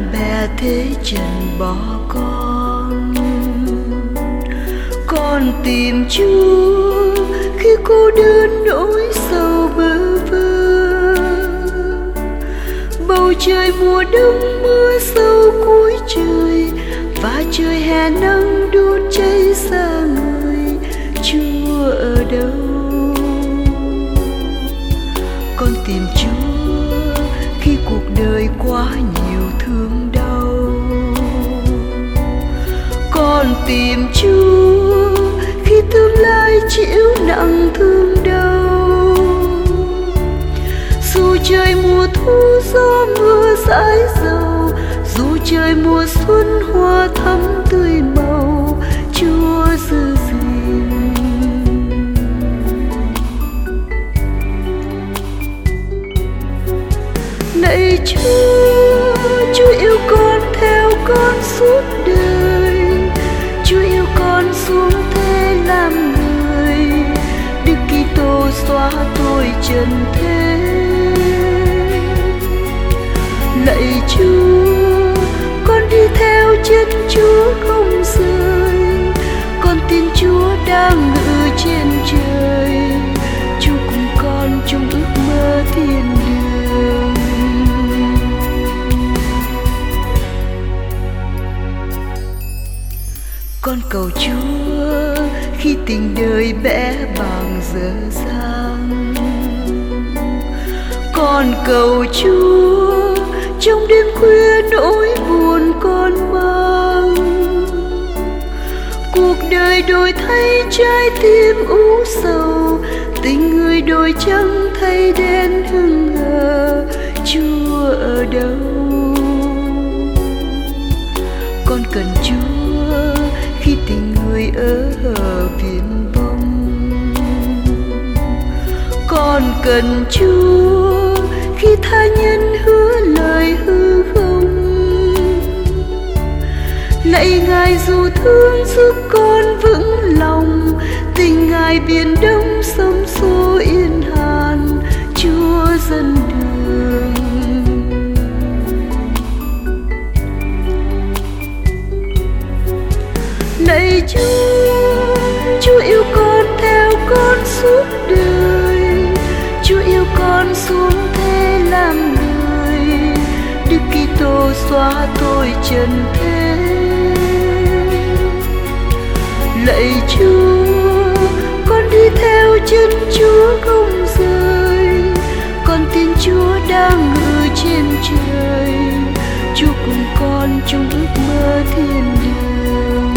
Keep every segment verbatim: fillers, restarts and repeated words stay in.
bè thế trần bỏ con. Con tìm Chúa khi cô đơn nỗi sầu bơ vơ. Bầu trời mùa đông mưa sâu cuối trời, và trời hè nắng đốt cháy xa người. Chúa ở đâu? Con tìm Chúa khi cuộc đời quá nhiều thương đau. Con tìm Chúa khi tương lai chịu nặng thương đau. Dù trời mùa thu gió mưa rãi dầu, dù trời mùa xuân hoa thắm tươi màu, Chúa giữ gìn. Lạy Chúa, Chúa yêu con theo con suốt đời. Chúa yêu con xuống thế làm người, Đức Kitô xóa tội trần thế. Lạy Chúa, con đi theo chân Chúa không rời. Con tin Chúa đang ngự trên trời, Chúa cùng con chung ước mơ thiên đường. Con cầu Chúa khi tình đời bẽ bàng dở dang. Con cầu Chúa trong đêm khuya nỗi buồn con mang. Cuộc đời đổi thay trái tim u sầu, tình người đổi trắng thay đen hững hờ. Chúa ở đâu? Con cần Chúa khi tình người ở hờ viển vông. Con cần Chúa khi tha nhân hứa lời hư không. Lạy Ngài dù thương giúp con vững lòng, tình Ngài biển đông sông xô yên hàn, Chúa dẫn đường. Lạy Chúa, Chúa yêu con theo con suốt đời. Chúa yêu con xuống thế làm người, Đức Kitô xóa tội trần thế. Lạy Chúa, con đi theo chân Chúa không rời. Con tin Chúa đang ngự trên trời, Chúa cùng con chung ước mơ thiên đường.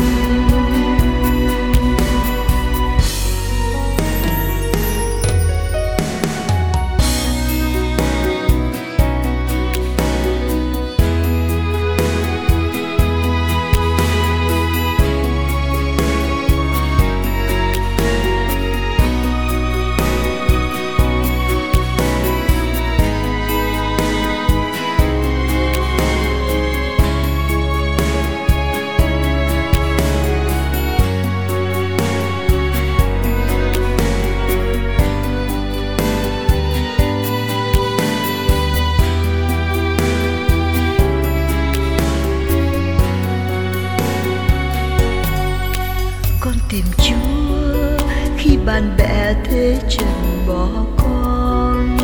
Tìm Chúa khi bạn bè thế trần bỏ con.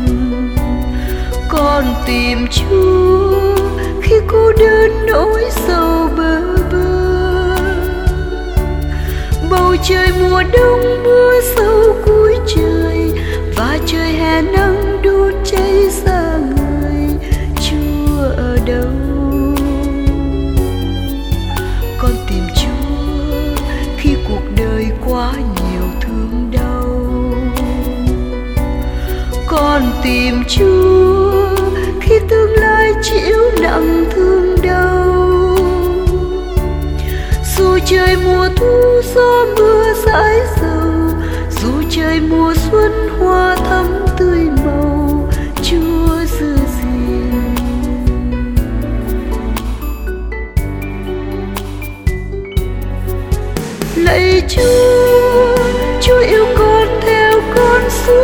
Con tìm Chúa khi cô đơn nỗi sầu bơ vơ. Bầu trời mùa đông mưa sâu cuối trời, và trời hè nắng đốt cháy xa người. Chúa ở đâu? Con tìm Chúa khi cuộc đời quá nhiều thương đau. Con tìm Chúa khi tương lai chịu nặng thương đau. Dù trời mùa thu gió mưa rãi dầu, dù trời mùa xuân hoa thắm tươi màu, Chúa giữ gìn. Lạy Chúa, Chúa yêu con theo con suốt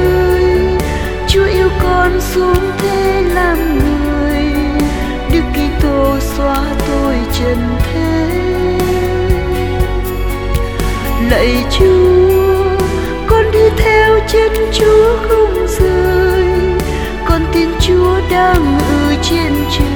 đời. Chúa yêu con xuống thế làm người, Đức Kitô đang ngự trên trời.